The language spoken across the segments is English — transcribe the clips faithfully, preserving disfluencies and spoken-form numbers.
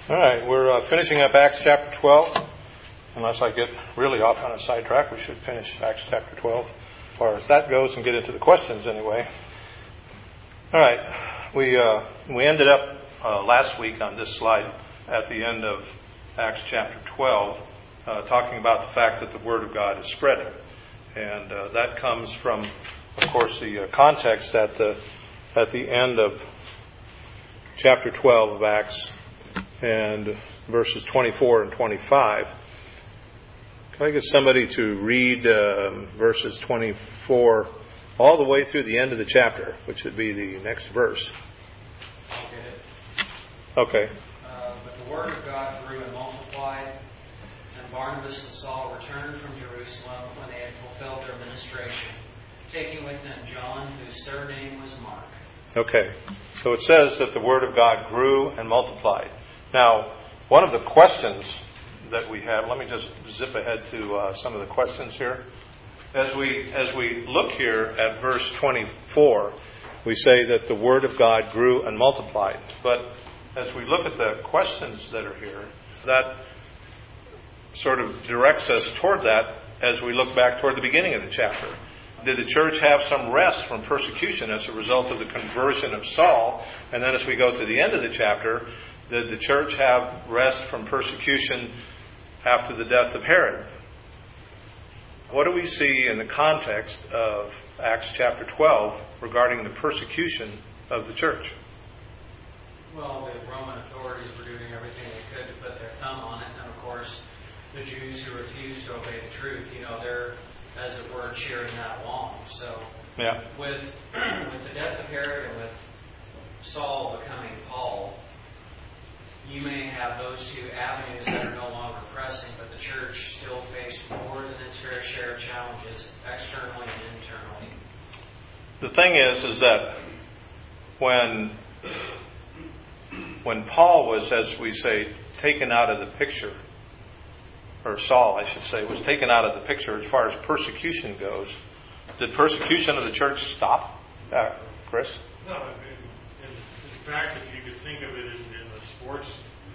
All right, we're uh, finishing up Acts chapter twelve. Unless I get really off on a sidetrack, we should finish Acts chapter twelve as far as that goes and get into the questions anyway. All right, we uh, we ended up uh, last week on this slide at the end of Acts chapter twelve, uh, talking about the fact that the Word of God is spreading. And uh, that comes from, of course, the uh, context at the, at the end of chapter twelve of Acts and verses twenty-four and twenty-five. Can I get somebody to read uh, verses twenty-four all the way through the end of the chapter, which would be the next verse? I'll get it. Okay. Uh, but the word of God grew and multiplied, and Barnabas and Saul returned from Jerusalem when they had fulfilled their ministration, taking with them John, whose surname was Mark. Okay. So it says that the Word of God grew and multiplied. Now, one of the questions that we have, let me just zip ahead to uh, some of the questions here. As we as we look here at verse twenty-four, we say that the Word of God grew and multiplied. But as we look at the questions that are here, that sort of directs us toward that as we look back toward the beginning of the chapter. Did the church have some rest from persecution as a result of the conversion of Saul? And then as we go to the end of the chapter, did the church have rest from persecution after the death of Herod? What do we see in the context of Acts chapter twelve regarding the persecution of the church? Well, the Roman authorities were doing everything they could to put their thumb on it. And of course, the Jews who refused to obey the truth, you know, they're, as it were, cheering that along. So yeah. with, with the death of Herod and with Saul becoming Paul, you may have those two avenues that are no longer pressing, but the church still faced more than its fair share of challenges, externally and internally. The thing is, is that when when Paul was, as we say, taken out of the picture, or Saul, I should say, was taken out of the picture as far as persecution goes, did persecution of the church stop? Uh, Chris? No, in, in, in fact, if you could think of it in, in the sports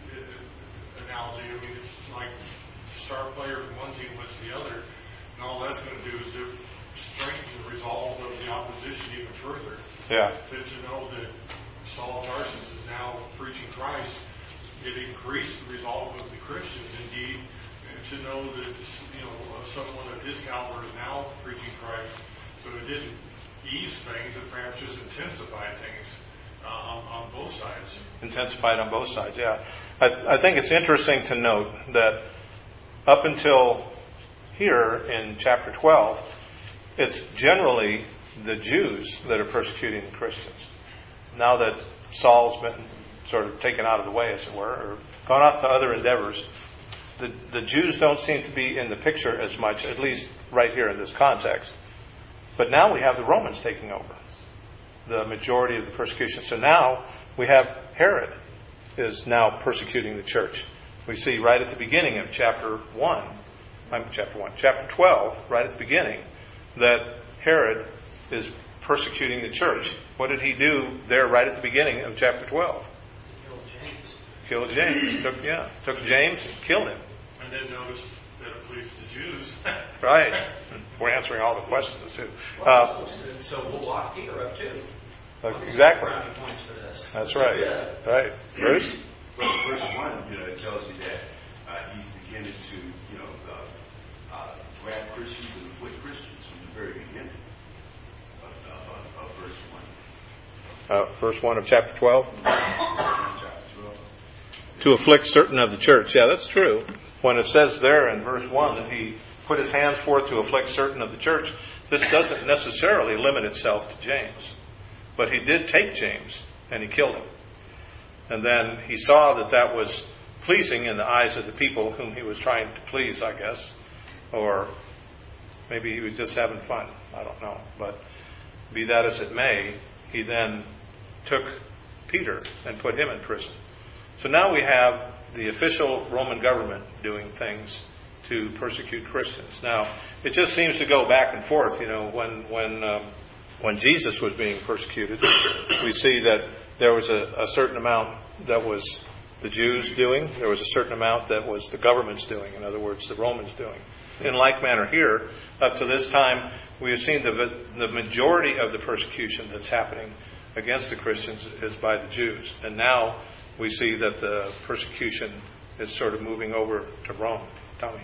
uh, analogy, I mean, it's like a star player from one team went to the other, and all that's going to do is to strengthen the resolve of the opposition even further. Yeah. To, to know that Saul of Tarsus is now preaching Christ, it increased the resolve of the Christians, indeed, to know that, you know, someone of his caliber is now preaching Christ. So it didn't ease things, it perhaps just intensified things uh, on, on both sides. Intensified on both sides, yeah. I, I think it's interesting to note that up until here in chapter twelve, it's generally the Jews that are persecuting the Christians. Now that Saul's been sort of taken out of the way, as it were, or gone off to other endeavors, the, the Jews don't seem to be in the picture as much, at least right here in this context. But now we have the Romans taking over the majority of the persecution. So now we have Herod is now persecuting the church. We see right at the beginning of chapter one, I'm chapter one, chapter twelve, right at the beginning, that Herod is persecuting the church. What did he do there right at the beginning of chapter twelve? Killed James. Killed James. Took, yeah, took James and killed him. And then notice that it pleased the Jews. Right. We're answering all the questions too. Well, Uh, so we'll lock Peter up too. exactly. Brownie points for this. That's right. Right. Bruce? Well, verse one, you know, it tells you that uh, he's beginning to, you know, uh, uh, grab Christians and afflict Christians from the very beginning of, of, of verse one. Uh, verse one of chapter twelve. Chapter twelve. To afflict certain of the church. Yeah, that's true. When it says there in verse one that he put his hands forth to afflict certain of the church, this doesn't necessarily limit itself to James. But he did take James and he killed him. And then he saw that that was pleasing in the eyes of the people whom he was trying to please, I guess. Or maybe he was just having fun. I don't know. But be that as it may, he then took Peter and put him in prison. So now we have the official Roman government doing things to persecute Christians. Now, it just seems to go back and forth. You know, when when um, when Jesus was being persecuted, we see that there was a, a certain amount that was the Jews doing. There was a certain amount that was the government's doing. In other words, the Romans doing. In like manner here, up to this time, we have seen the, the majority of the persecution that's happening against the Christians is by the Jews. And now we see that the persecution is sort of moving over to Rome. Tommy?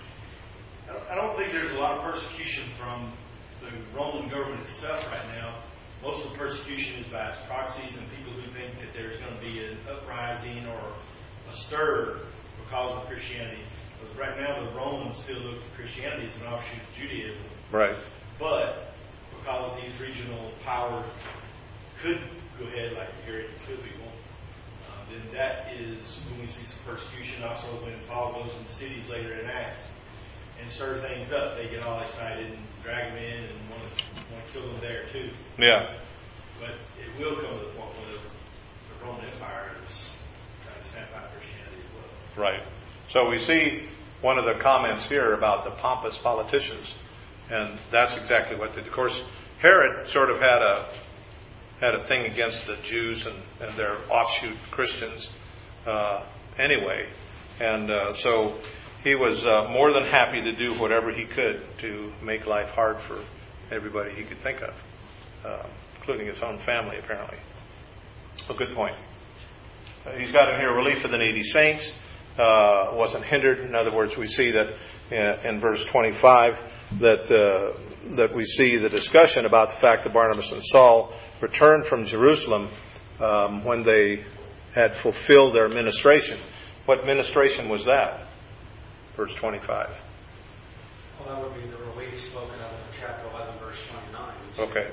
I don't, I don't think there's a lot of persecution from the Roman government itself right now. Most of the persecution is by its proxies and people who think that there's going to be an uprising or a stir because of Christianity. Because right now the Romans still look at Christianity as an offshoot of Judaism. Right. But because these regional powers could go ahead, like here it could be one, uh, then that is when we see some persecution. Also, when Paul goes into cities later in Acts and stir things up, they get all excited and drag them in and want to, want to kill them there too. Yeah. But it will come to the point where the, the Roman Empire is trying to stamp out Christianity as well. Right. So we see one of the comments here about the pompous politicians, and that's exactly what did. Of course, Herod sort of had a had a thing against the Jews and, and their offshoot Christians uh, anyway, and uh, so he was uh, more than happy to do whatever he could to make life hard for everybody he could think of, uh, including his own family, apparently. A good point. Uh, he's got in here relief of the needy saints. Uh, wasn't hindered. In other words, we see that in, in verse twenty-five that uh, that we see the discussion about the fact that Barnabas and Saul returned from Jerusalem um, when they had fulfilled their ministration. What ministration was that? Verse twenty-five. Well, that would be the relief spoken of in chapter eleven, verse twenty-nine. To, Okay.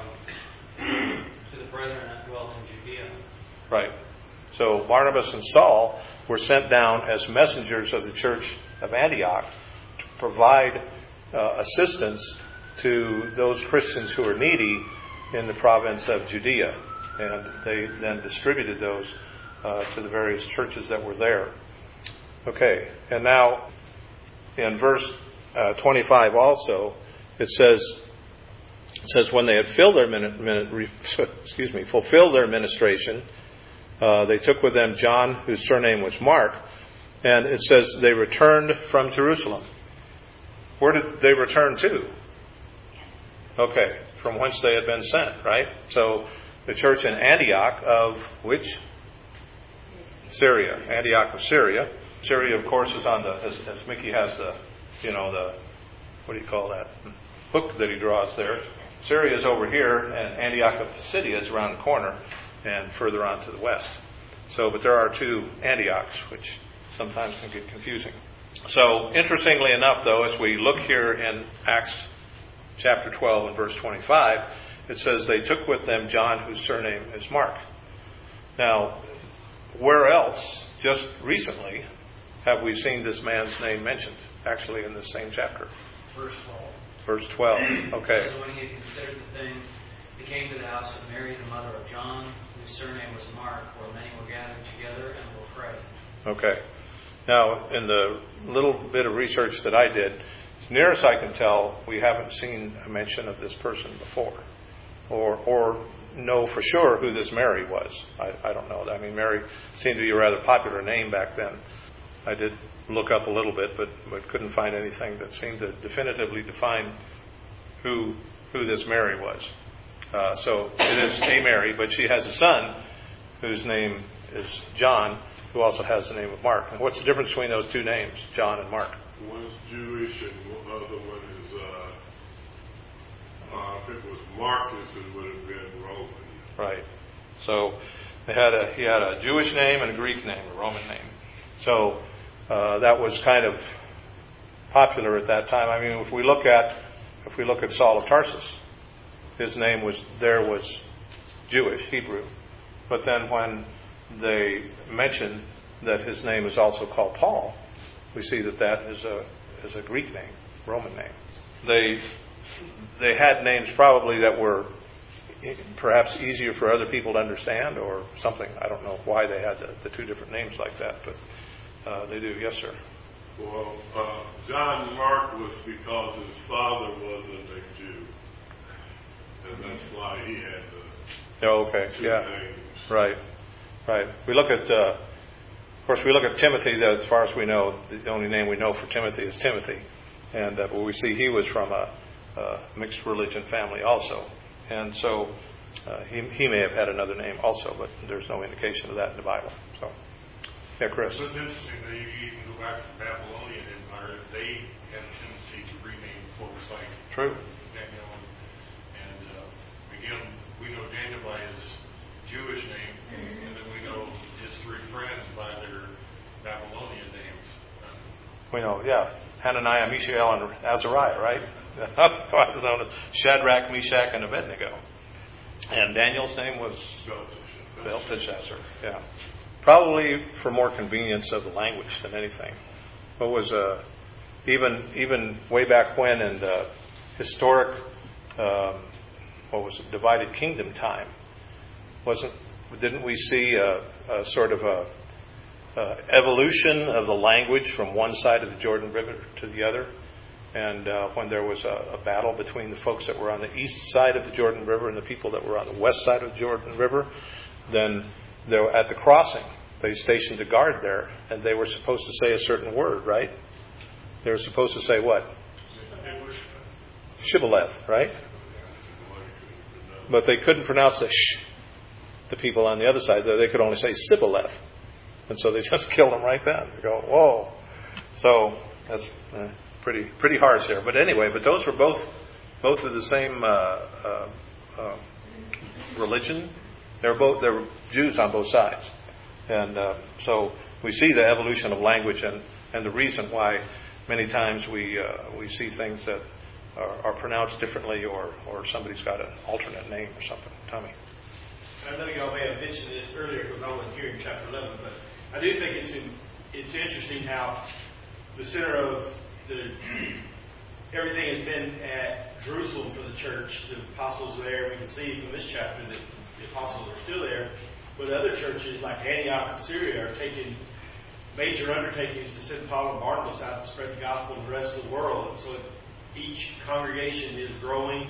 Um, to the brethren that dwelt in Judea. Right. So Barnabas and Saul were sent down as messengers of the church of Antioch to provide uh, assistance to those Christians who are needy in the province of Judea. And they then distributed those uh, to the various churches that were there. Okay. And now in verse uh, twenty-five also, it says, it says when they had filled their min- min- excuse me, fulfilled their ministration, Uh, they took with them John, whose surname was Mark, and it says they returned from Jerusalem. Where did they return to? Okay, from whence they had been sent, right? So the church in Antioch of which? Syria. Antioch of Syria. Syria, of course, is on the, as, as Mickey has the, you know, the, what do you call that? Hook that he draws there. Syria is over here, and Antioch of Pisidia is around the corner and further on to the west. So, but there are two Antiochs, which sometimes can get confusing. So, interestingly enough, though, as we look here in Acts chapter twelve and verse twenty-five, it says they took with them John, whose surname is Mark. Now, where else, just recently, have we seen this man's name mentioned? Actually, in this same chapter. Verse twelve. Verse twelve. Okay. So when he had considered the thing, he came to the house of Mary, the mother of John, whose surname was Mark, where many were gathered together and were praying. Okay. Now, in the little bit of research that I did, as near as I can tell, we haven't seen a mention of this person before, or or know for sure who this Mary was. I, I don't know. I mean, Mary seemed to be a rather popular name back then. I did look up a little bit, but, but couldn't find anything that seemed to definitively define who who this Mary was. Uh, so it is a Mary, but she has a son whose name is John, who also has the name of Mark. And what's the difference between those two names, John and Mark? One's Jewish and the other one is, uh, uh, if it was Marcus, it would have been Roman. Right. So they had a, he had a Jewish name and a Greek name, a Roman name. So uh, that was kind of popular at that time. I mean, if we look at if we look at Saul of Tarsus, his name was there was Jewish, Hebrew. But then when they mention that his name is also called Paul, we see that that is a is a Greek name, Roman name. They they had names probably that were perhaps easier for other people to understand or something. I don't know why they had the, the two different names like that, but uh, they do. Yes, sir. Well, uh, John Mark was because his father wasn't a Jew. And that's why he had the Oh, okay. two Yeah. names. Right. Right. We look at uh, course, we look at Timothy. As far as we know, the only name we know for Timothy is Timothy, and uh, but we see he was from a, a mixed religion family also, and so uh, he he may have had another name also, but there's no indication of that in the Bible. So, yeah, Chris. So it's interesting that you you can go back to the Babylonian Empire. They had a tendency to rename folks like True. Daniel, and, and uh, again, we know Daniel by his Jewish name, and then we know his three friends by their Babylonian names. We know, yeah, Hananiah, Mishael, and Azariah, right? Otherwise known as Shadrach, Meshach, and Abednego. And Daniel's name was Belteshazzar. Yeah, probably for more convenience of the language than anything. What was uh, even even way back when in the historic, um, what was it, divided kingdom time? Wasn't didn't we see a, a sort of a, a evolution of the language from one side of the Jordan River to the other? And uh, when there was a, a battle between the folks that were on the east side of the Jordan River and the people that were on the west side of the Jordan River, then they were at the crossing, they stationed a guard there, and they were supposed to say a certain word, right? They were supposed to say what? Shibboleth, right? But they couldn't pronounce the sh. The people on the other side, they could only say Sibboleth. And so they just killed them right then. They go, whoa. So that's uh, pretty pretty harsh there. But anyway, but those were both both of the same uh, uh, uh, religion. They were both they were Jews on both sides. And uh, so we see the evolution of language and, and the reason why many times we uh, we see things that are, are pronounced differently, or, or somebody's got an alternate name or something. Tommy. I know y'all may have mentioned this earlier because I wasn't here in chapter eleven, but I do think it's in, it's interesting how the center of the everything has been at Jerusalem for the church. The apostles are there. We can see from this chapter that the apostles are still there. But other churches like Antioch and Syria are taking major undertakings to send Paul and Barnabas out to spread the gospel to the rest of the world. And so each congregation is growing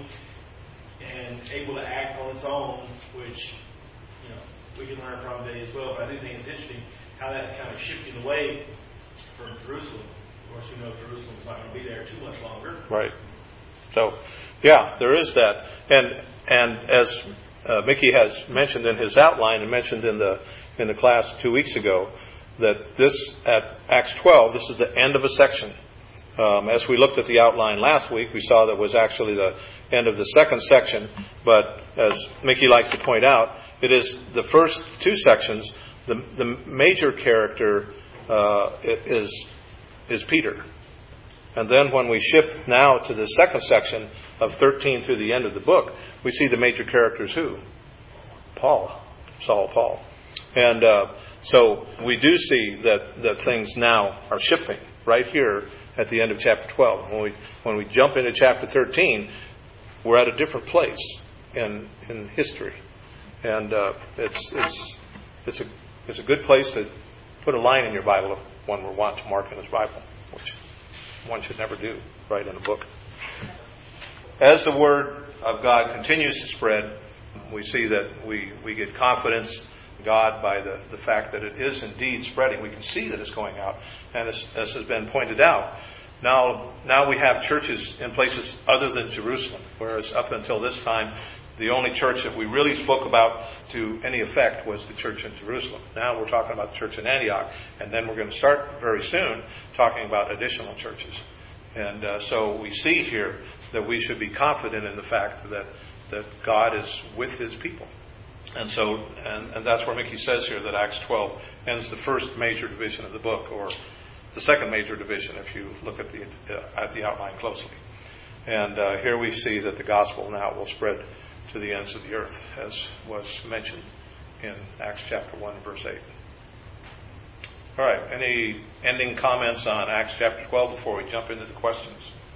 and able to act on its own, which, you know, we can learn from today as well. But I do think it's interesting how that's kind of shifting away from Jerusalem. Of course, we know Jerusalem's not going to be there too much longer. Right. So, yeah, there is that. And and as uh, Mickey has mentioned in his outline and mentioned in the in the class two weeks ago, that this, at Acts twelve, this is the end of a section. Um, as we looked at the outline last week, we saw that was actually the end of the second section. But as Mickey likes to point out, it is the first two sections. The, the major character uh, is is Peter. And then when we shift now to the second section of thirteen through the end of the book, we see the major characters who? Paul. Saul Paul. And uh, so we do see that, that things now are shifting right here at the end of chapter twelve. When we when we jump into chapter thirteen, we're at a different place in in history. And uh, it's it's it's a it's a good place to put a line in your Bible if one were want to mark in his Bible, which one should never do, right, in a book. As the Word of God continues to spread, we see that we, we get confidence in God by the, the fact that it is indeed spreading. We can see that it's going out. And as, as has been pointed out, now, now we have churches in places other than Jerusalem, whereas up until this time, the only church that we really spoke about to any effect was the church in Jerusalem. Now we're talking about the church in Antioch, and then we're going to start very soon talking about additional churches. And uh, so we see here that we should be confident in the fact that, that God is with his people. And so, and, and that's where Mickey says here that Acts twelve ends the first major division of the book, or the second major division if you look at the, uh, at the outline closely. And uh, here we see that the gospel now will spread to the ends of the earth, as was mentioned in Acts chapter one, verse eight. All right, any ending comments on Acts chapter twelve before we jump into the questions?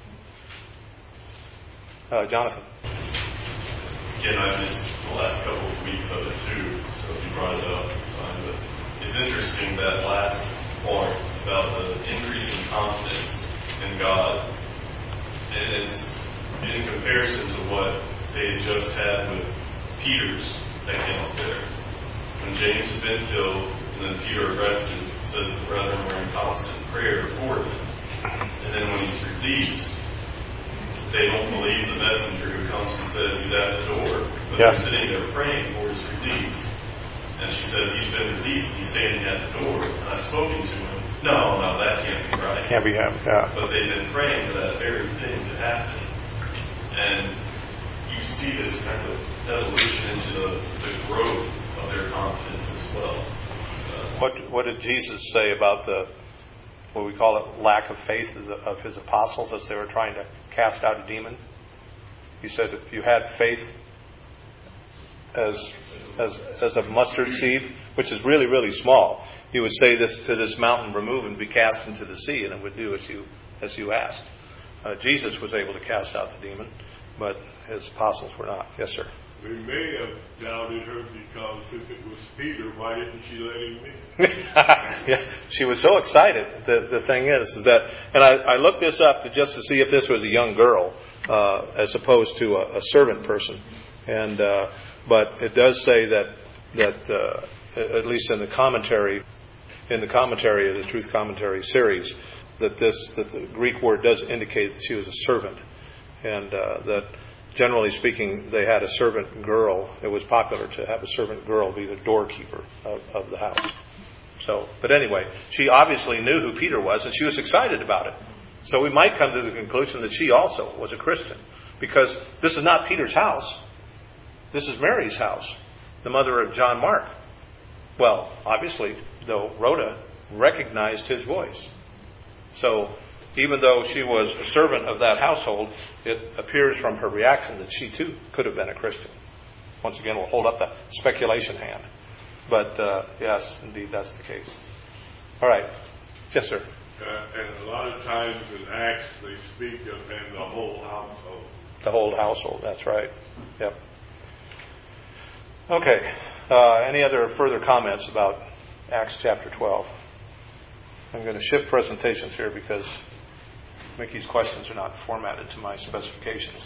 Uh, Jonathan. Again, I missed the last couple of weeks of it too, so if you brought it up, it's fine. But it's interesting that last point about the increase in confidence in God. And it's in comparison to what they had just had with Peter's that came up there. When James had been filled, and And then Peter arrested, says the brethren were in constant prayer for him. And then when he's released, they don't believe the messenger who comes and says he's at the door. But Yeah. they're sitting there praying for his release. And she says, he's been released, he's standing at the door. And I've spoken to him. No, no, that can't be right. Can't be him. Yeah. But they've been praying for that very thing to happen. And you see this kind of evolution into the, the growth of their confidence as well. Uh, What What did Jesus say about the what we call it lack of faith of, the, of his apostles as they were trying to cast out a demon? He said, if you had faith as as as a mustard seed, which is really really small, you would say this to this mountain, remove and be cast into the sea, and it would do as you as you asked. Uh, Jesus was able to cast out the demon, but his apostles were not. Yes, sir. They may have doubted her because if it was Peter, why didn't she let him in? Yeah, she was so excited. The the thing is, is that, and I, I looked this up to just to see if this was a young girl uh, as opposed to a, a servant person, and uh, but it does say that that uh, at least in the commentary, in the commentary of the Truth Commentary series, that this that the Greek word does indicate that she was a servant, and uh, that. Generally speaking, they had a servant girl. It was popular to have a servant girl be the doorkeeper of, of the house. So, but anyway, she obviously knew who Peter was, and she was excited about it. So we might come to the conclusion that she also was a Christian, because this is not Peter's house. This is Mary's house, the mother of John Mark. Well, obviously, though, Rhoda recognized his voice. So, even though she was a servant of that household, it appears from her reaction that she too could have been a Christian. Once again, we'll hold up the speculation hand. But uh, yes, indeed, that's the case. All right. Yes, sir. Uh, and a lot of times in Acts, they speak of and the whole household. The whole household, that's right. Yep. Okay. Uh, any other further comments about Acts chapter twelve? I'm going to shift presentations here because Mickey's questions are not formatted to my specifications.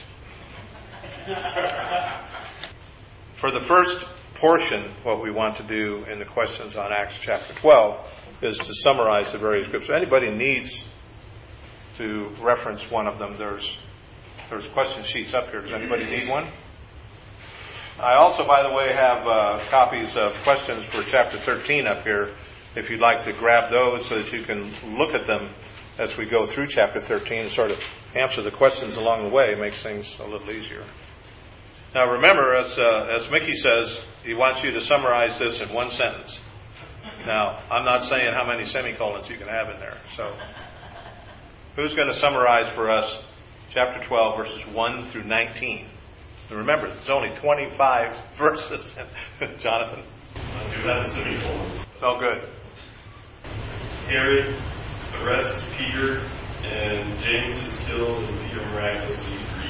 For the first portion, what we want to do in the questions on Acts chapter twelve is to summarize the various groups. If anybody needs to reference one of them, there's there's question sheets up here. Does anybody need one? I also, by the way, have uh, copies of questions for chapter thirteen up here. If you'd like to grab those so that you can look at them as we go through chapter thirteen and sort of answer the questions along the way, it makes things a little easier. Now remember, as uh, as Mickey says, he wants you to summarize this in one sentence. Now, I'm not saying how many semicolons you can have in there. So, who's going to summarize for us chapter twelve, verses one through nineteen? And remember, there's only twenty-five verses. Jonathan? I do have a semicolon. Oh, good. Herod arrests Peter, and James is killed, and Peter miraculously freed.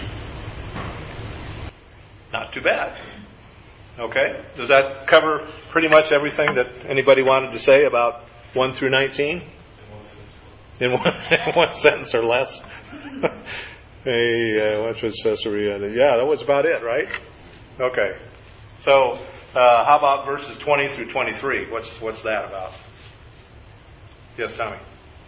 Not too bad. Okay. Does that cover pretty much everything that anybody wanted to say about one through nineteen? In one, in one sentence or less? Hey, uh, what was Caesarea? Yeah, that was about it, right? Okay. So, uh, how about verses twenty through twenty-three? What's what's that about? Yes, Tommy.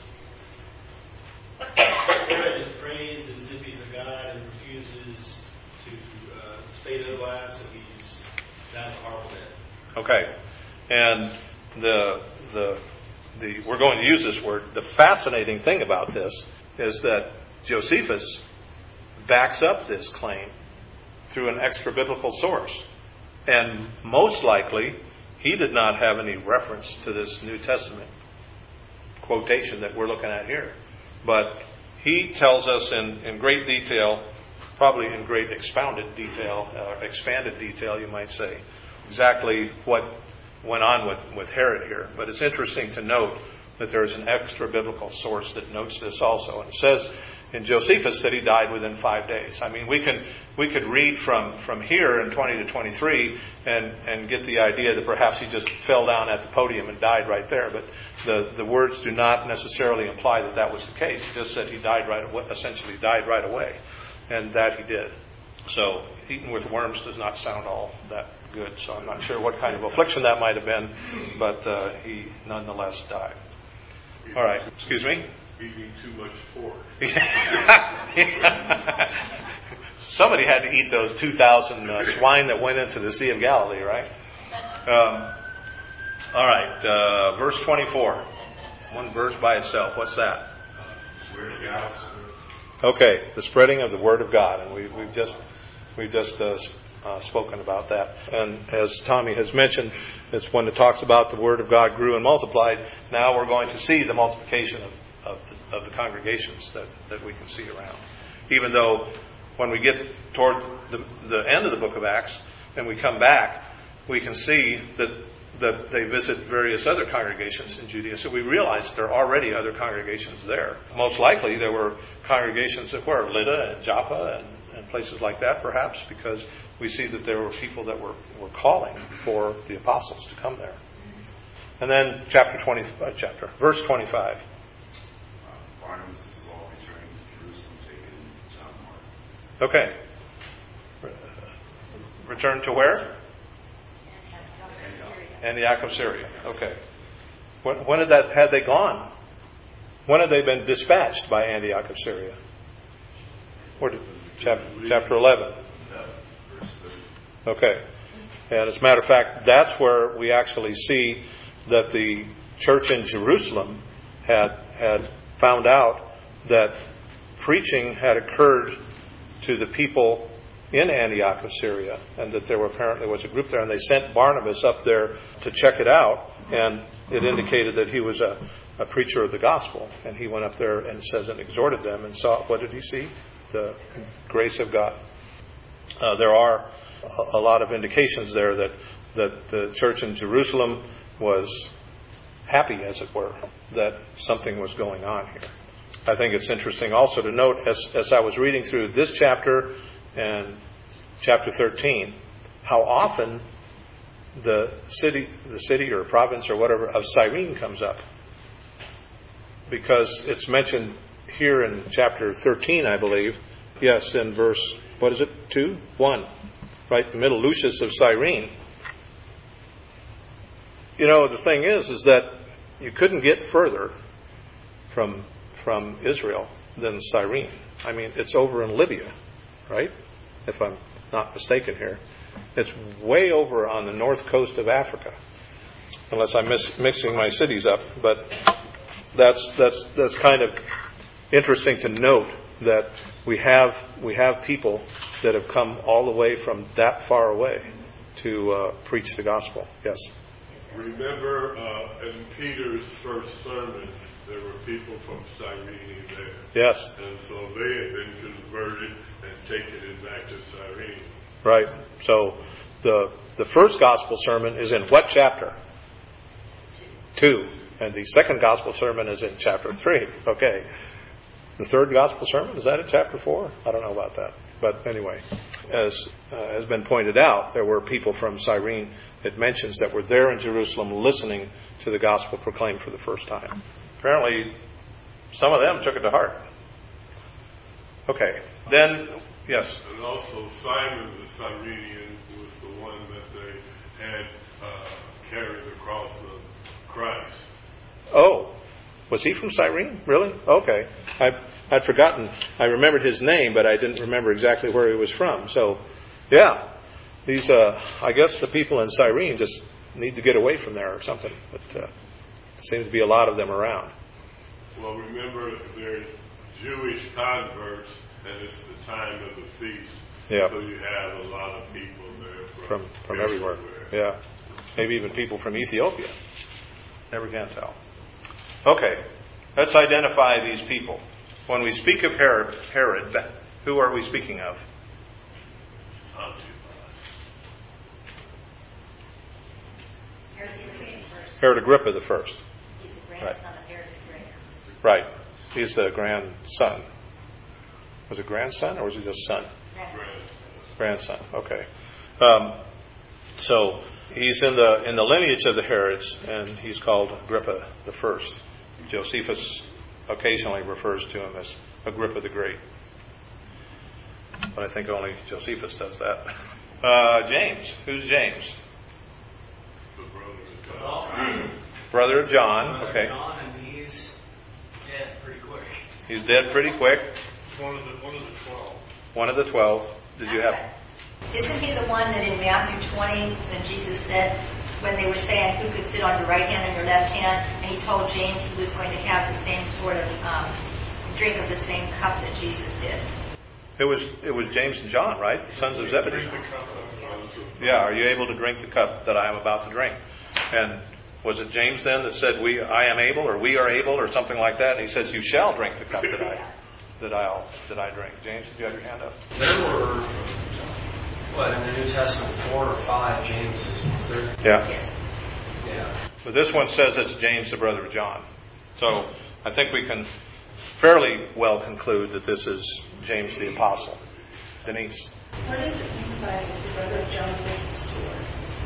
Herod is praised as if he's a god and refuses to uh, state otherwise, so he's that's a horrible death. Okay. And the the the we're going to use this word. The fascinating thing about this is that Josephus backs up this claim through an extra biblical source. And most likely, he did not have any reference to this New Testament quotation that we're looking at here. But he tells us in, in great detail, probably in great expounded detail, uh, expanded detail, you might say, exactly what went on with, with Herod here. But it's interesting to note that there's an extra biblical source that notes this also. And it says in Josephus that he died within five days. I mean, we can we could read from, from here in twenty to twenty-three and, and get the idea that perhaps he just fell down at the podium and died right there. But the, the words do not necessarily imply that that was the case. It just said he died right away, essentially died right away. And that he did. So eaten with worms does not sound all that good. So I'm not sure what kind of affliction that might have been, but uh, he nonetheless died. All right. Excuse me? Eating too much pork. Somebody had to eat those two thousand uh, swine that went into the Sea of Galilee, right? Um, all right. Uh, verse twenty-four. One verse by itself. What's that? Word of God. Okay, the spreading of the Word of God, and we, we've just we've just uh, uh, spoken about that. And as Tommy has mentioned, it's when it talks about the Word of God grew and multiplied. Now we're going to see the multiplication of of the, of the congregations that, that we can see around. Even though when we get toward the, the end of the book of Acts and we come back, we can see that that they visit various other congregations in Judea. So we realize that there are already other congregations there. Most likely there were congregations that were Lydda and Joppa and, and places like that, perhaps, because we see that there were people that were, were calling for the apostles to come there. And then chapter twenty, uh, chapter verse twenty-five. Uh, Barnabas is all returning to Jerusalem, taking John Mark. Okay. Return to where? Antioch of Syria. Okay. When, when did that, had they gone? When had they been dispatched by Antioch of Syria? Where did, chapter, chapter eleven. Okay. And as a matter of fact, that's where we actually see that the church in Jerusalem had had found out that preaching had occurred to the people in Antioch of Syria, and that there were apparently was a group there, and they sent Barnabas up there to check it out, and it indicated that he was a, a preacher of the gospel, and he went up there and says and exhorted them and saw, what did he see? The grace of God. Uh, there are a, a lot of indications there that that the church in Jerusalem was happy, as it were, that something was going on here. I think it's interesting also to note, as as I was reading through this chapter and chapter thirteen, how often the city, the city or province or whatever of Cyrene comes up. Because it's mentioned here in chapter thirteen, I believe. Yes, in verse, what is it? Two? One. Right in the middle, Lucius of Cyrene. You know, the thing is, is that you couldn't get further from from Israel than Cyrene. I mean, it's over in Libya, right? If I'm not mistaken here. It's way over on the north coast of Africa. Unless I'm mis- mixing my cities up. But that's that's that's kind of interesting to note that we have we have people that have come all the way from that far away to uh, preach the gospel. Yes. Remember, uh, in Peter's first sermon, there were people from Cyrene there. Yes. And so they had been converted and taken it back to Cyrene. Right. So the the first gospel sermon is in what chapter? Two. And the second gospel sermon is in chapter three. Okay. The third gospel sermon, is that in chapter four? I don't know about that. But anyway, as uh, has been pointed out, there were people from Cyrene, it mentions, that were there in Jerusalem listening to the gospel proclaimed for the first time. Apparently, some of them took it to heart. Okay. Then, yes. And also Simon the Cyrenian was the one that they had uh, carried the cross of Christ. Oh, was he from Cyrene? Really? Okay. I, I'd forgotten. I remembered his name, but I didn't remember exactly where he was from. So, yeah. These, uh, I guess the people in Cyrene just need to get away from there or something. But uh, there seems to be a lot of them around. Well, remember, they're Jewish converts, and it's the time of the feast. Yeah. So you have a lot of people there from, From, from everywhere. Yeah. Maybe even people from Ethiopia. Never can tell. Okay. Let's identify these people. When we speak of Herod, Herod, who are we speaking of? Herod Agrippa the first. He's the grandson right. of Herod the Great. Right. He's the grandson. Was it grandson or was it just son? Grandson. Grandson. Okay. Um, so he's in the in the lineage of the Herods, and he's called Agrippa the first. Josephus occasionally refers to him as Agrippa the Great. But I think only Josephus does that. Uh, James. Who's James? The brother of Well, John. Brother of John. Brother Okay. John, and he's dead pretty quick. He's dead pretty quick. It's one of the, one of the twelve. One of the twelve. Did you have? Isn't he the one that in Matthew twenty, when Jesus said, when they were saying who could sit on your right hand and your left hand, and he told James he was going to have the same sort of um, drink of the same cup that Jesus did? It was it was James and John, right? The sons of Zebedee. Drink the cup of Yeah. Are you able to drink the cup that I am about to drink? And was it James then that said, "We, I am able," or "We are able," or something like that? And he says, "You shall drink the cup that I that I'll that I drink." James, did you have your hand up? There were, what, in the New Testament, four or five Jameses. There- Yeah. Yes. Yeah. But this one says it's James, the brother of John. So I think we can fairly well conclude that this is James the Apostle. Denise. What does it mean by the brother of John with the sword?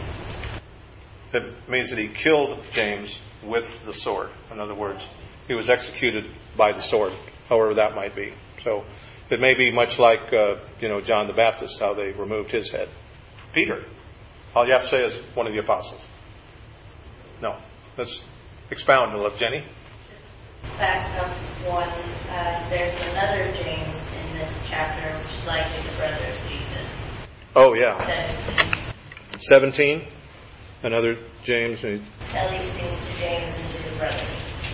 It means that he killed James with the sword. In other words, he was executed by the sword, however that might be. So it may be much like, uh, you know, John the Baptist, how they removed his head. Peter. All you have to say is one of the apostles. No. Let's expound a little. Jenny? Back up one, uh, there's another James in this chapter, which is likely the brother of Jesus. Oh, yeah. seventeen. seventeen. Another James. At least means to James and to the brothers.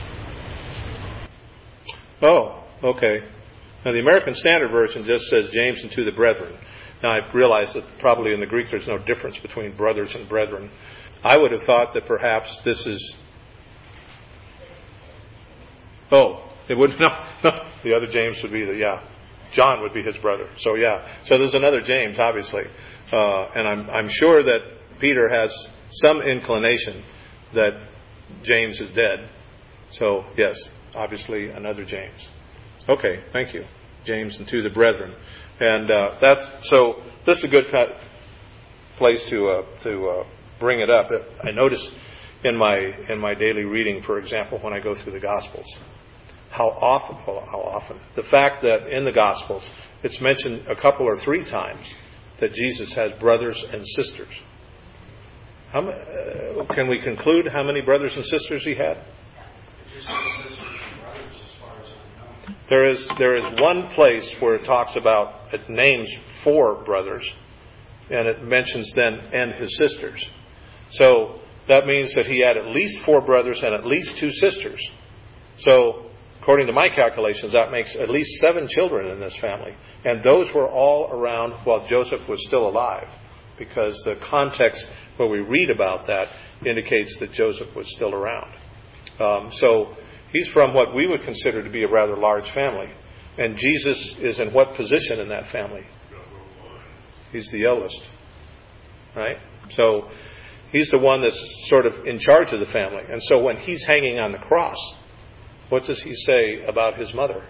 Oh, okay. Now the American Standard Version just says James and to the brethren. Now I realize that probably in the Greek there's no difference between brothers and brethren. I would have thought that perhaps this is... Oh, it would no, no. The other James would be the, yeah. John would be his brother. So yeah. So there's another James, obviously. Uh, and I'm, I'm sure that Peter has some inclination that James is dead. So yes, obviously another James. Okay, thank you. James and to the brethren. And uh, that's, so this is a good cut, place to uh, to uh, bring it up. I notice in my in my daily reading, for example, when I go through the Gospels, how often, well, how often, the fact that in the Gospels it's mentioned a couple or three times that Jesus has brothers and sisters. How many, uh, can we conclude how many brothers and sisters he had? Just his sisters and brothers, as far as I know. There is there is one place where it talks about, it names four brothers, and it mentions then and his sisters. So that means that he had at least four brothers and at least two sisters. So according to my calculations, that makes at least seven children in this family. And those were all around while Joseph was still alive, because the context where we read about that indicates that Joseph was still around. Um, so he's from what we would consider to be a rather large family. And Jesus is in what position in that family? He's the eldest. Right? So he's the one that's sort of in charge of the family. And so when he's hanging on the cross, what does he say about his mother?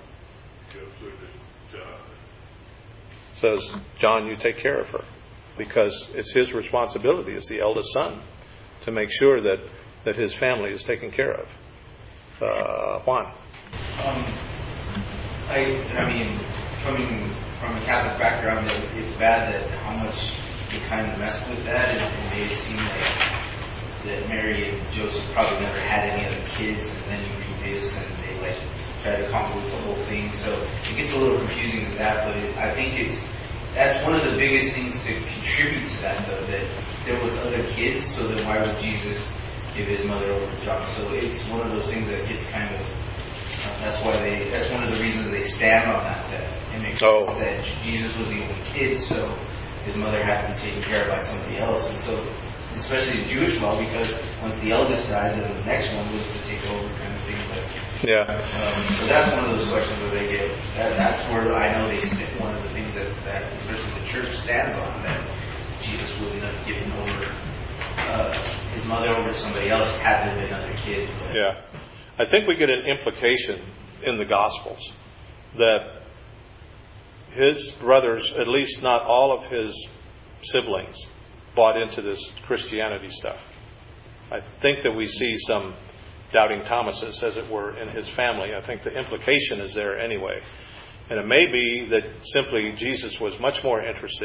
Says, John, you take care of her. Because it's his responsibility as the eldest son to make sure that, that his family is taken care of. Uh, Juan. Um, I, I mean, coming from a Catholic background, it, it's bad that how much they kind of messed with that and, and made it seem like that Mary and Joseph probably never had any other kids, and then you read this and they like try to convolute the whole thing. So it gets a little confusing with that, but it, I think it's that's one of the biggest things to contribute to that, though, that there was other kids, so then why would Jesus give his mother over to John? So it's one of those things that gets kind of, uh, that's why they, that's one of the reasons they stand on that, that it makes oh. sense that Jesus was the only kid, so his mother had to be taken care of by somebody else. And so, especially in Jewish law, because once the eldest died, then the next one was to take over kind of thing. But, yeah. Um, so that's one of those questions where they get, that, that's where I know they stick one of the things that, that especially the church stands on, that Jesus wouldn't have given over uh, his mother over to somebody else had there been other kids. But. Yeah. I think we get an implication in the Gospels that his brothers, at least not all of his siblings, bought into this Christianity stuff. I think that we see some doubting Thomases, as it were, in his family. I think the implication is there anyway. And it may be that simply Jesus was much more interested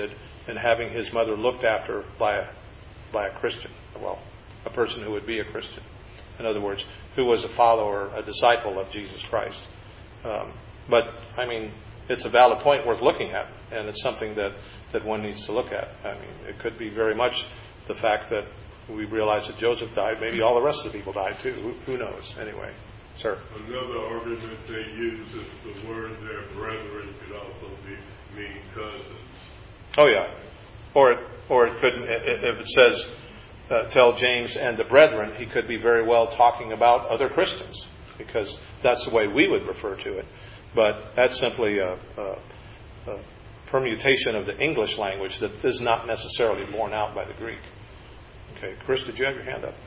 and having his mother looked after by a, by a Christian. Well, a person who would be a Christian. In other words, who was a follower, a disciple of Jesus Christ. Um, but, I mean, it's a valid point worth looking at, and it's something that, that one needs to look at. I mean, it could be very much the fact that we realize that Joseph died. Maybe all the rest of the people died too. Who, who knows? Anyway, sir. Another argument they use is the word there, brethren, could also be mean cousins. Oh yeah, or it, or it could, if it says, uh, tell James and the brethren, he could be very well talking about other Christians, because that's the way we would refer to it. But that's simply a, a, a permutation of the English language that is not necessarily borne out by the Greek. Okay, Chris, did you have your hand up?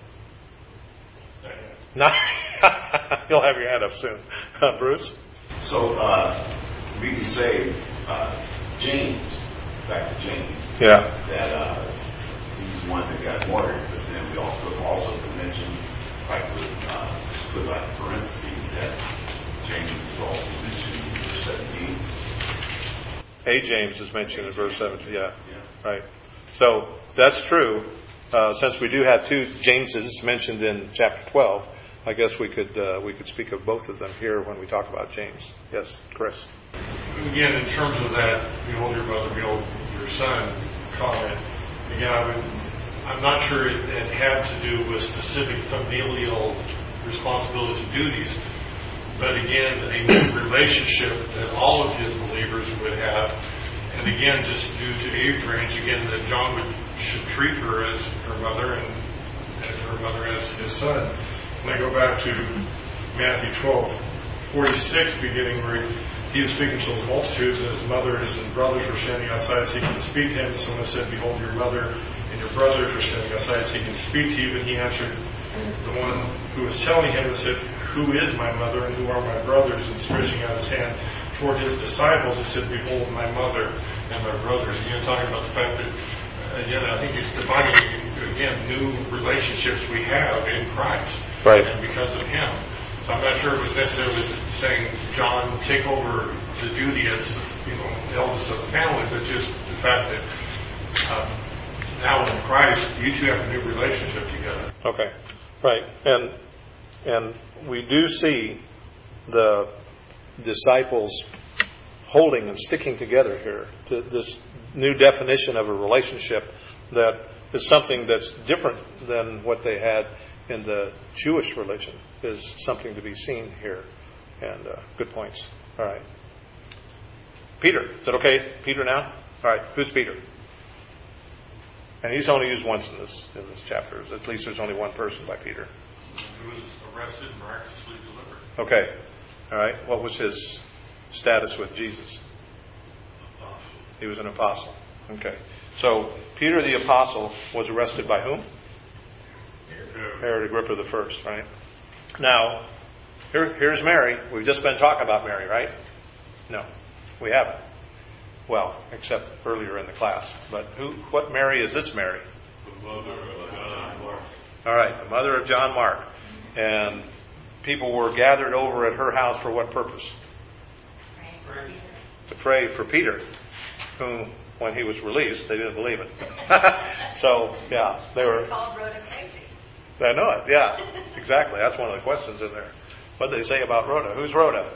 No. You'll have your hand up soon. Uh, Bruce? So uh, we can say uh, James, back to James, yeah. that uh, he's the one that got martyred, but then we also also could mention, like with, uh, just put like parentheses, that James is also mentioned in verse seventeen. A James is mentioned in verse seventeen, yeah. Yeah. Right. So that's true. Uh, since we do have two Jameses mentioned in chapter twelve, I guess we could uh, we could speak of both of them here when we talk about James. Yes, Chris. Again, in terms of that, behold your mother, behold your son comment, again, I would, I'm not sure it, it had to do with specific familial responsibilities and duties, but again, a relationship that all of his believers would have. And again, just due to age range, again, that John would should treat her as her mother and, and her mother as his son. When I go back to Matthew twelve forty-six, beginning where he was speaking to the multitudes, and his mothers and brothers were standing outside seeking to speak to him. And someone said, behold, your mother and your brothers are standing outside seeking to speak to you. And he answered the one who was telling him and said, who is my mother and who are my brothers? And stretching out his hand toward his disciples, he said, behold, my mother and my brothers. Again, talking about the fact that, uh, again, I think he's defining, again, new relationships we have in Christ. Right. And because of him. So I'm not sure it was necessarily saying, John, take over the duty as, you know, the eldest of the family, but just the fact that uh, now in Christ, you two have a new relationship together. Okay. Right. And and we do see the disciples holding and sticking together here. This new definition of a relationship that is something that's different than what they had in the Jewish religion is something to be seen here. And uh, good points. All right. Peter. Is that okay? Peter now? All right. Who's Peter? And he's only used once in this in this chapter. At least there's only one person by Peter. He was arrested and miraculously delivered. Okay. All right. What was his status with Jesus? Apostle. He was an apostle. Okay. So Peter the apostle was arrested by whom? Herod Agrippa the first, right? Now, here, here's Mary. We've just been talking about Mary, right? No, we haven't. Well, except earlier in the class. But who? What Mary is this Mary? The mother of John Mark. All right, the mother of John Mark. And people were gathered over at her house for what purpose? Pray. To pray for Peter, whom, when he was released, they didn't believe it. So, yeah, they were... Called Rhoda crazy. I know it, yeah, exactly. That's one of the questions in there. What did they say about Rhoda? Who's Rhoda?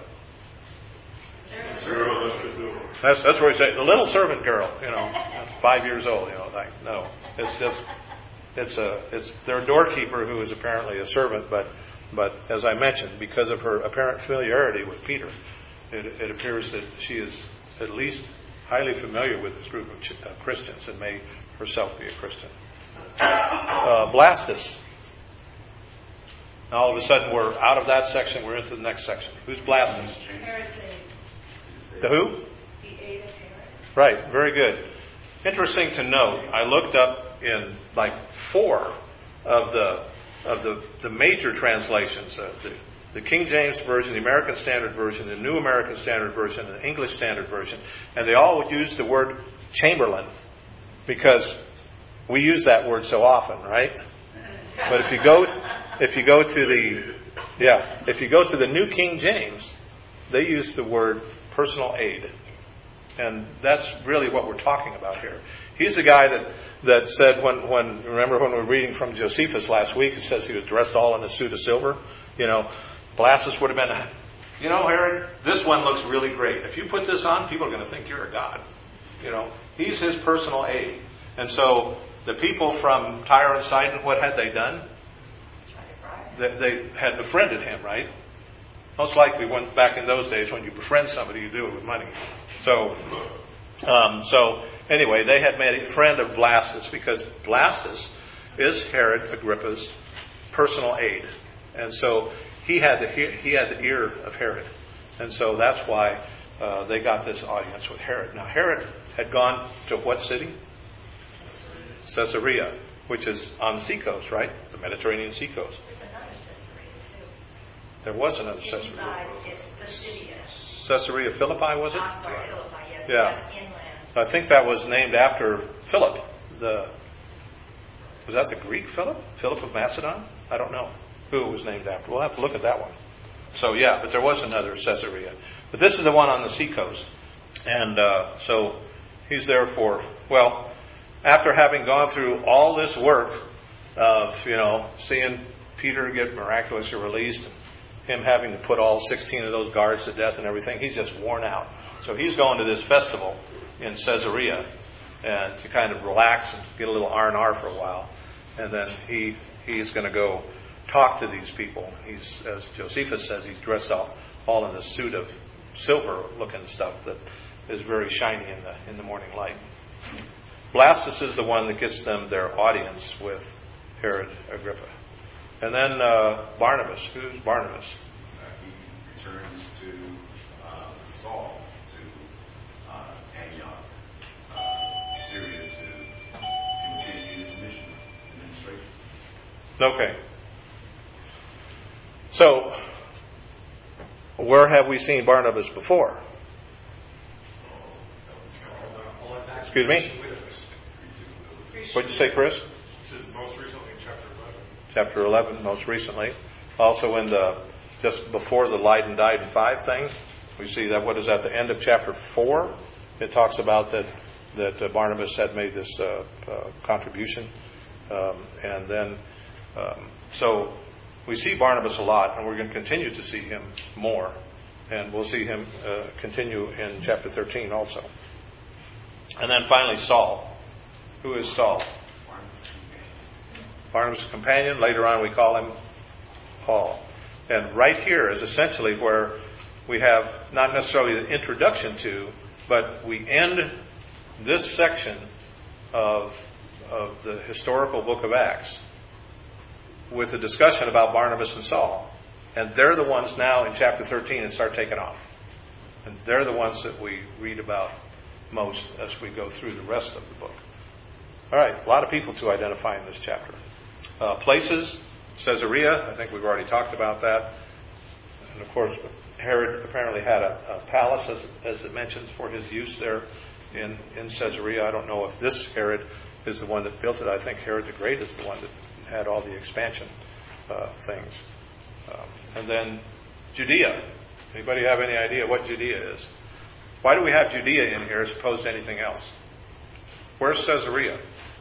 Girl at the door. That's that's where we say the little servant girl, you know, five years old. You know, like no, it's just it's a it's their doorkeeper who is apparently a servant, but but as I mentioned, because of her apparent familiarity with Peter, it, it appears that she is at least highly familiar with this group of ch- uh, Christians and may herself be a Christian. Uh, Blastus. Now all of a sudden we're out of that section, we're into the next section. Who's Blastus? Herod's The who? the aid of Herod. Right, very good. Interesting to note, I looked up in like four of the of the, the major translations, uh, the, the King James Version, the American Standard Version, the New American Standard Version, and the English Standard Version, and they all would use the word Chamberlain because we use that word so often, right? But if you go if you go to the yeah, if you go to the New King James, they use the word personal aid. And that's really what we're talking about here. He's the guy that, that said when, when, remember when we were reading from Josephus last week, it says he was dressed all in a suit of silver. You know, Blastus would have been, you know, Herod, this one looks really great. If you put this on, people are going to think you're a god. You know, he's his personal aide. And so the people from Tyre and Sidon, what had they done? They, they had befriended him, right? Most likely, when back in those days, when you befriend somebody, you do it with money. So, um, so anyway, they had made a friend of Blastus because Blastus is Herod Agrippa's personal aide, and so he had the he had the ear of Herod, and so that's why uh, they got this audience with Herod. Now, Herod had gone to what city? Caesarea, which is on the seacoast, right? The Mediterranean seacoast. There was another Caesarea. Inside, it's Pisidia. Caesarea Philippi, was it? I'm sorry, Philippi, yes. Yeah. That's inland. I think that was named after Philip. The was that the Greek Philip? Philip of Macedon? I don't know who it was named after. We'll have to look at that one. So yeah, but there was another Caesarea. But this is the one on the seacoast. And uh, so he's there for, well, after having gone through all this work of, you know, seeing Peter get miraculously released, him having to put all sixteen of those guards to death and everything, he's just worn out. So he's going to this festival in Caesarea and to kind of relax and get a little R and R for a while. And then he he's going to go talk to these people. He's, as Josephus says, he's dressed all, all in this suit of silver-looking stuff that is very shiny in the in the morning light. Blastus is the one that gets them their audience with Herod Agrippa. And then uh, Barnabas. Who's Barnabas? Uh, he returns to uh, Saul, to uh, Antioch, uh, Syria, to continue his mission, administration. Okay. So, where have we seen Barnabas before? Excuse me? What did you say, Chris? Most recently in chapter eleven. Chapter eleven, most recently. Also in the, just before the lied and died in five thing, we see that, what is at the end of chapter four? It talks about that, that uh, Barnabas had made this uh, uh, contribution. Um, and then, um, so we see Barnabas a lot, and we're going to continue to see him more. And we'll see him uh, continue in chapter thirteen also. And then finally Saul. Who is Saul? Barnabas' companion. Later on we call him Paul. And right here is essentially where we have not necessarily the introduction to, but we end this section of, of the historical book of Acts with a discussion about Barnabas and Saul. And they're the ones now in chapter thirteen that start taking off. And they're the ones that we read about most as we go through the rest of the book. All right, a lot of people to identify in this chapter. Uh, places, Caesarea, I think we've already talked about that. And of course, Herod apparently had a, a palace, as, as it mentions, for his use there in, in Caesarea. I don't know if this Herod is the one that built it. I think Herod the Great is the one that had all the expansion uh, things. Um, and then Judea. Anybody have any idea what Judea is? Why do we have Judea in here as opposed to anything else? Where's Caesarea?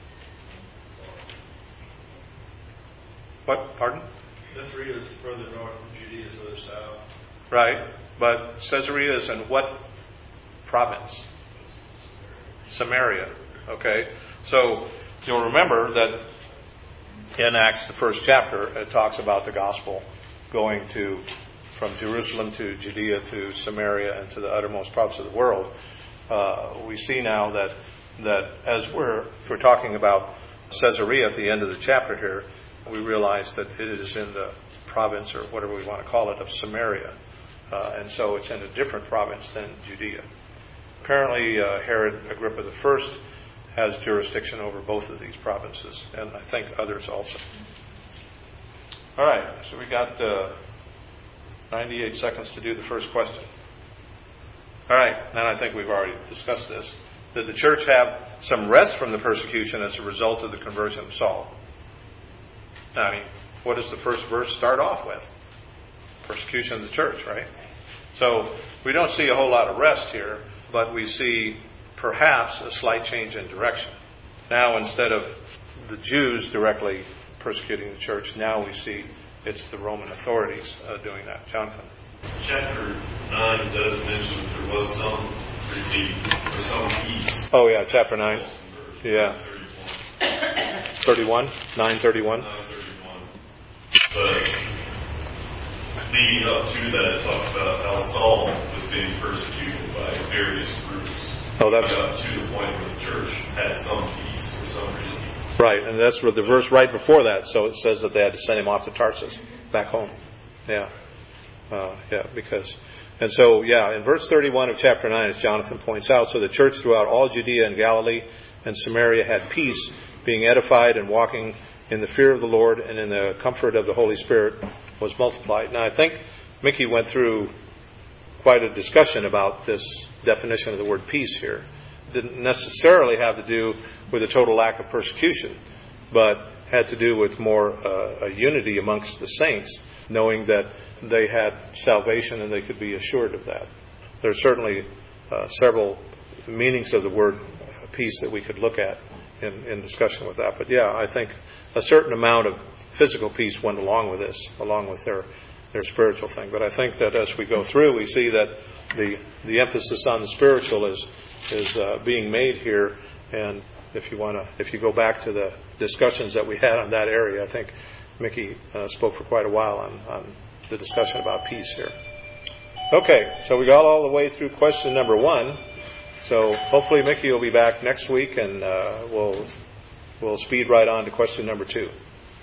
What? Pardon? Caesarea is further north, and Judea is further south. Right. But Caesarea is in what province? Samaria. Okay. So you'll remember that in Acts, the first chapter, it talks about the gospel going to from Jerusalem to Judea to Samaria and to the uttermost parts of the world. Uh, we see now that that as we're if we're talking about Caesarea at the end of the chapter here, we realize that it is in the province, or whatever we want to call it, of Samaria. Uh, and so it's in a different province than Judea. Apparently, uh, Herod Agrippa the First has jurisdiction over both of these provinces, and I think others also. All right, so we got uh, ninety-eight seconds to do the first question. All right, and I think we've already discussed this. Did the church have some rest from the persecution as a result of the conversion of Saul? I mean, what does the first verse start off with? Persecution of the church, right? So we don't see a whole lot of rest here, but we see perhaps a slight change in direction. Now, instead of the Jews directly persecuting the church, now we see it's the Roman authorities uh, doing that. Jonathan? Chapter nine does mention that there was some relief or some peace. Oh, yeah, chapter nine. Yeah. thirty-one? nine thirty-one? nine thirty-one. But leading up to that, it talks about how Saul was being persecuted by various groups. Oh, that's got to the point where the church had some peace or some relief. right, and that's what the verse right before that. So it says that they had to send him off to Tarsus, back home. Yeah, uh, yeah, because, and so yeah, in verse thirty-one of chapter nine, as Jonathan points out, so the church throughout all Judea and Galilee and Samaria had peace, being edified and walking in the fear of the Lord and in the comfort of the Holy Spirit was multiplied. Now, I think Mickey went through quite a discussion about this definition of the word peace here. It didn't necessarily have to do with a total lack of persecution, but had to do with more uh, a unity amongst the saints, knowing that they had salvation and they could be assured of that. There are certainly uh, several meanings of the word peace that we could look at in, in discussion with that. But yeah, I think a certain amount of physical peace went along with this, along with their their spiritual thing. But I think that as we go through, we see that the the emphasis on the spiritual is is uh, being made here. And if you want to, if you go back to the discussions that we had on that area, I think Mickey uh, spoke for quite a while on, on the discussion about peace here. Okay, so we got all the way through question number one. So hopefully Mickey will be back next week, and uh, we'll we'll speed right on to question number two.